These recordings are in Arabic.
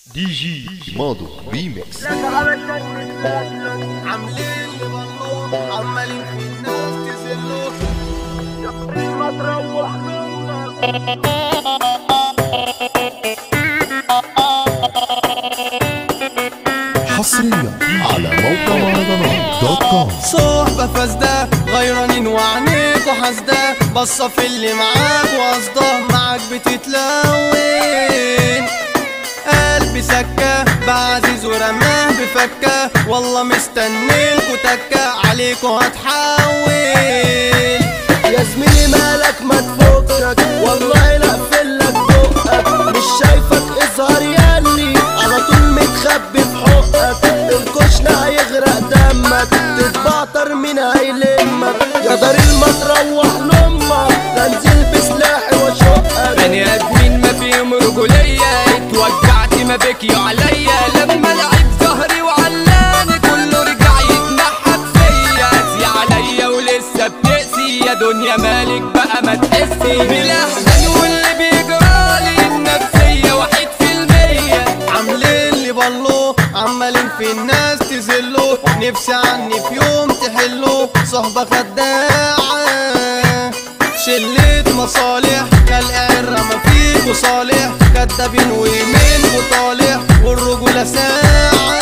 دي جي ماضو ريميكس. عاملين لي بالون عمالين في الناس تزلوا ما تروح حصريا على موقع مهرجانات.com. صحبة فاسدة غيرانين وعنيك وحاسدة بصة في اللي معاك وقصده معاك بتتلون قلبي سكة بعزيز ورماه بفكة والله مستنيلكوا تكة عليكوا هتحول يا زميلي مالك ما تفكك والله لا اقفلك بقك مش شايفك اظهر يالي على طول متخبي في حقك الكشنا هيغرق دمك تتبعتر مين هيلمك يا دار ما تروح لامك لا انزل بسلاحي واشقك بني ادمين ما فيهم رجولية اتوجعت ما بكيوا عليا لما لعب ظهري وعلاني كله رجع يتنحت فيا قاسي عليا ولسه بتقسي يا دنيا مالك بقى ما تحسي بالاحزان واللي بيجرالي النفسية 1% عاملين لي بالو عمالين في الناس تزلوا نفسي عني في يوم تحلوا صحبة خداعة شلة مصالح كالقرة ما فيكوا صالح كدابين ومنكوا طالع والرجولة ساعة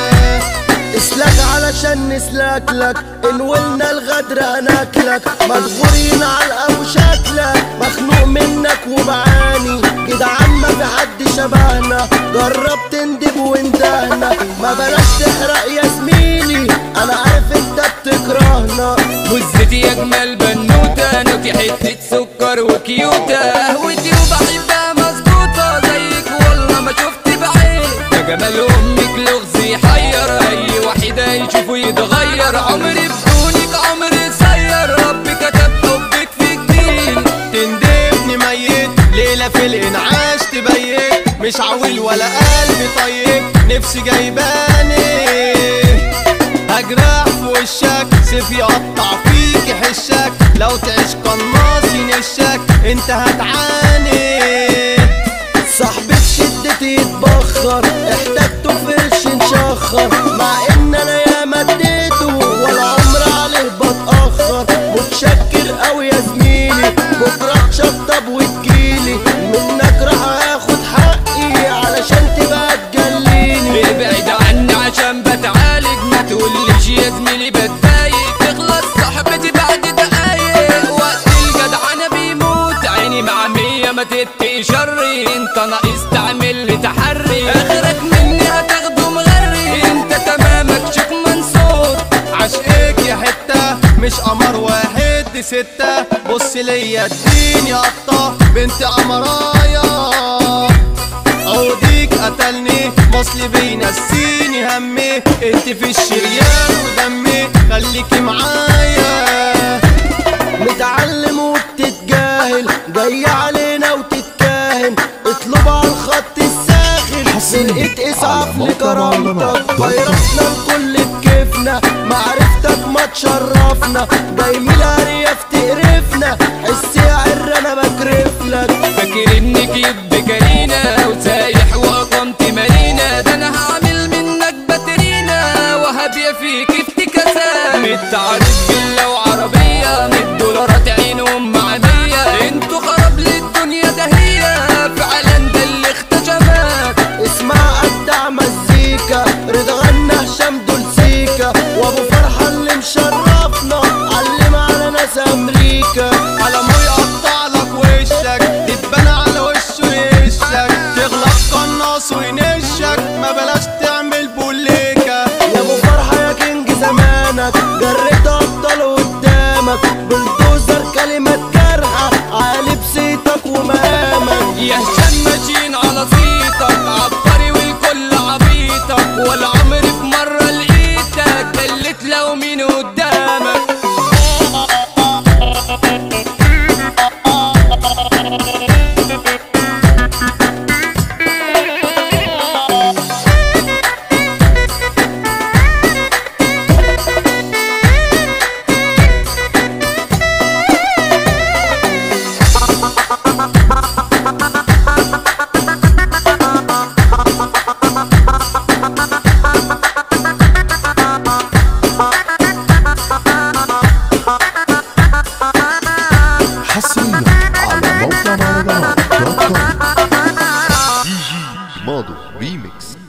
اسلك علشان نسلكلك انولنا الغدر هناكلك مدغورين علقة وشكلك مخنوق منك وبعاني كده عما في حد شبهنا جرب تندب وندهنا ما بلاش تحرق يا زميلي انا عارف انت بتكرهنا وزتي اجمل بنوتة نوتي حتة سكر وكيوتة قهوتي وبحبها مظبوطة زيك والله ما شفت بعين يا جمال امك لغز يحير اي واحد هيشوفه يتغير عمري بدونك عمري سير ربي كتب حبك في جديد تندبني ميت ليلة في الانعاش تبيت مش عويل ولا قلبي طيب نفسي جايباني هجرح في وشك سيف يقطع فيك يحشك لو تعيش قناص ينشك انت هتعاني صاحبي بشدتي يتبخر احتاجته فرش نشخر مع ان انا ياما اديته ولا عمر عليه بتاخر متشكر قوي يا زميلي بكره تشطب وتجيلي منك راح اخد حقي علشان تبقى تجليني ابعد عني عشان بتعالج ما تقوليش يا زميلي بتضايق تخلص صاحبتي بعد دقايق وقت الجدع انا بيموت عيني معمية ما تتقي شري انت ناقص تعمل لي تحري اخرك مني هتاخده مغري انت تمامك شيخ منصور عشقك يا حتة مش قمر واحد دي 6 بص ليا اديني قطة بنت قمرايا عوديك قتلني مصلي بينسيني همي انت في الشريان ودمي خليكي معايا متعلم وبتتجاهل جاي علينا وتتكاهن اطلب على الخط الساخن سرقة اسعاف لكرامتك فيرسنا الكل بكيفنا معرفتك ما تشرفنا جاي من الارياف تقرفنا حس يا عر انا بكرفلك فاكر انك يب جرينا وسايح واقمت مارينا ده انا هعمل منك باترينا وهبيع فيك افتكاسات متعرف بالله وعربية $100 عينهم معدية انتوا خراب للدنيا دهية فعلا ده اللي اختشفك اسمع ابدع مزيكا رضا غنى هشام دول سيكا وابو فرحة اللي مشرفنا علم على ناس امريكا على ما يقطع لك وشك تتبنى على وشه ريميكس.